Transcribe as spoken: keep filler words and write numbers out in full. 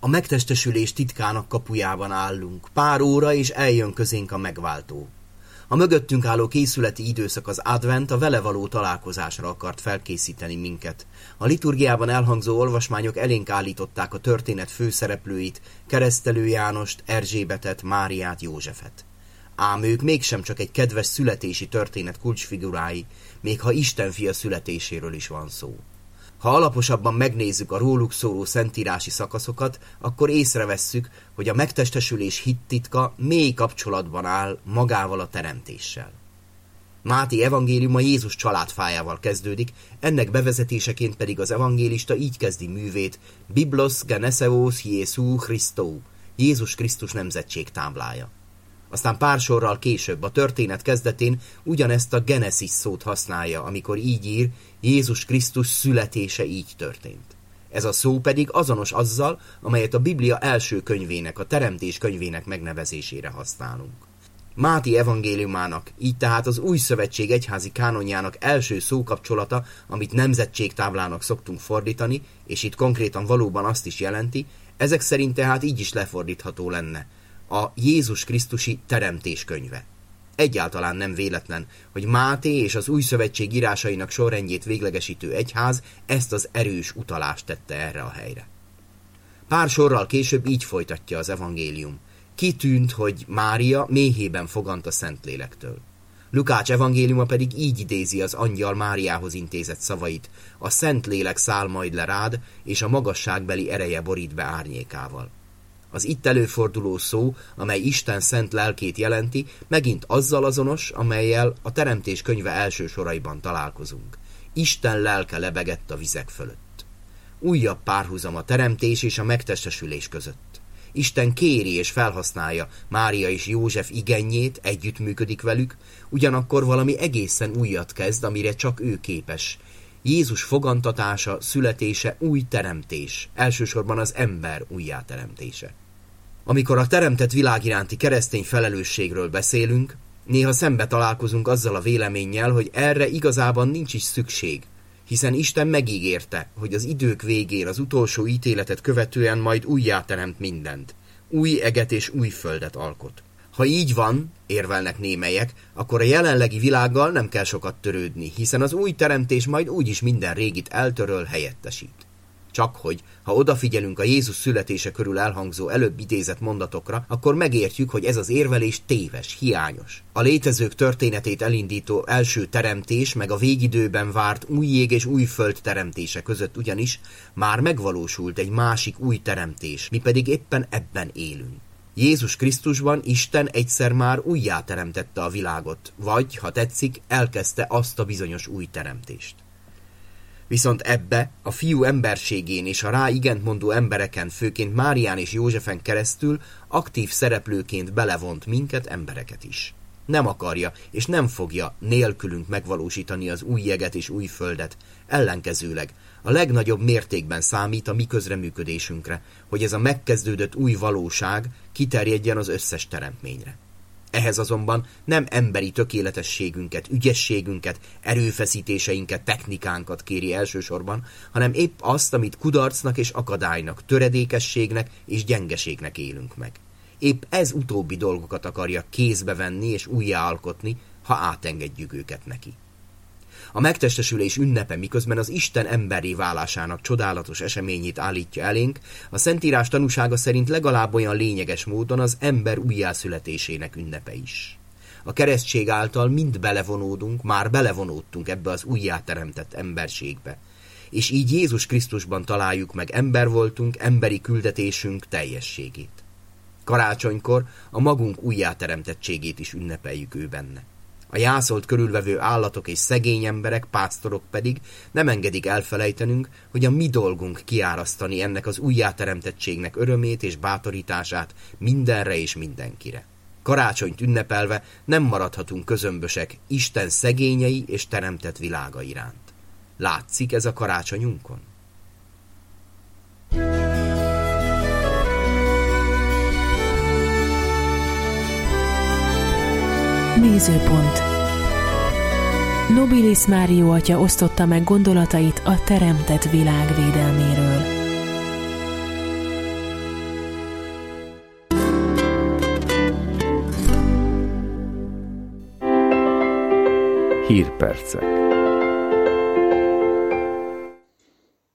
A megtestesülés titkának kapujában állunk. Pár óra, és eljön közénk a megváltó. A mögöttünk álló készületi időszak, az advent, a vele való találkozásra akart felkészíteni minket. A liturgiában elhangzó olvasmányok elénk állították a történet főszereplőit, Keresztelő Jánost, Erzsébetet, Máriát, Józsefet. Ám ők mégsem csak egy kedves születési történet kulcsfigurái, még ha Isten fia születéséről is van szó. Ha alaposabban megnézzük a róluk szóló szentírási szakaszokat, akkor észrevesszük, hogy a megtestesülés hittitka mély kapcsolatban áll magával a teremtéssel. Máté evangéliuma Jézus családfájával kezdődik, ennek bevezetéseként pedig az evangélista így kezdi művét: Biblos Geneseos Jézus Christou, Jézus Krisztus nemzetség táblája. Aztán pár sorral később, a történet kezdetén ugyanezt a Genesis szót használja, amikor így ír: Jézus Krisztus születése így történt. Ez a szó pedig azonos azzal, amelyet a Biblia első könyvének, a Teremtés könyvének megnevezésére használunk. Máté evangéliumának, így tehát az Új Szövetség egyházi kánonjának első szókapcsolata, amit nemzetségtáblának szoktunk fordítani, és itt konkrétan valóban azt is jelenti, ezek szerint tehát így is lefordítható lenne: a Jézus Krisztusi Teremtés könyve. Egyáltalán nem véletlen, hogy Máté és az Új Szövetség írásainak sorrendjét véglegesítő egyház ezt az erős utalást tette erre a helyre. Pár sorral később így folytatja az evangélium: kitűnt, hogy Mária méhében fogant a Szentlélektől. Lukács evangéliuma pedig így idézi az angyal Máriához intézett szavait: a Szentlélek száll majd le rád, és a magasságbeli ereje borít be árnyékával. Az itt előforduló szó, amely Isten szent lelkét jelenti, megint azzal azonos, amellyel a Teremtés könyve első soraiban találkozunk. Isten lelke lebegett a vizek fölött. Újabb párhuzam a teremtés és a megtestesülés között. Isten kéri és felhasználja Mária és József igényét, együttműködik velük, ugyanakkor valami egészen újat kezd, amire csak ő képes. Jézus fogantatása, születése új teremtés, elsősorban az ember újjáteremtése. Amikor a teremtett világ iránti keresztény felelősségről beszélünk, néha szembe találkozunk azzal a véleménnyel, hogy erre igazában nincs is szükség, hiszen Isten megígérte, hogy az idők végén, az utolsó ítéletet követően majd újjáteremt mindent, új eget és új földet alkot. Ha így van, érvelnek némelyek, akkor a jelenlegi világgal nem kell sokat törődni, hiszen az új teremtés majd úgyis minden régit eltöröl, helyettesít. Csak hogy, ha odafigyelünk a Jézus születése körül elhangzó előbb idézett mondatokra, akkor megértjük, hogy ez az érvelés téves, hiányos. A létezők történetét elindító első teremtés meg a végidőben várt új ég és új föld teremtése között ugyanis már megvalósult egy másik új teremtés, mi pedig éppen ebben élünk. Jézus Krisztusban Isten egyszer már újjáteremtette a világot, vagy, ha tetszik, elkezdte azt a bizonyos új teremtést. Viszont ebbe a fiú emberségén és a rá igent mondó embereken, főként Márián és Józsefen keresztül aktív szereplőként belevont minket, embereket is. Nem akarja és nem fogja nélkülünk megvalósítani az új jeget és új földet, ellenkezőleg a legnagyobb mértékben számít a mi közreműködésünkre, hogy ez a megkezdődött új valóság kiterjedjen az összes teremtményre. Ehhez azonban nem emberi tökéletességünket, ügyességünket, erőfeszítéseinket, technikánkat kéri elsősorban, hanem épp azt, amit kudarcnak és akadálynak, töredékességnek és gyengeségnek élünk meg. Épp ez utóbbi dolgokat akarja kézbe venni és újjáalkotni, ha átengedjük őket neki. A megtestesülés ünnepe, miközben az Isten emberré válásának csodálatos eseményét állítja elénk, a Szentírás tanúsága szerint legalább olyan lényeges módon az ember újjászületésének ünnepe is. A keresztség által mind belevonódunk, már belevonódtunk ebbe az újjáteremtett emberségbe, és így Jézus Krisztusban találjuk meg ember voltunk, emberi küldetésünk teljességét. Karácsonykor a magunk újjáteremtettségét is ünnepeljük ő benne. A jászolt körülvevő állatok és szegény emberek, pásztorok pedig nem engedik elfelejtenünk, hogy a mi dolgunk kiárasztani ennek az újjáteremtettségnek örömét és bátorítását mindenre és mindenkire. Karácsonyt ünnepelve nem maradhatunk közömbösek Isten szegényei és teremtett világa iránt. Látszik ez a karácsonyunkon? Nézőpont. Nobilis Mário atya osztotta meg gondolatait a teremtett világ védelméről. Hírpercek.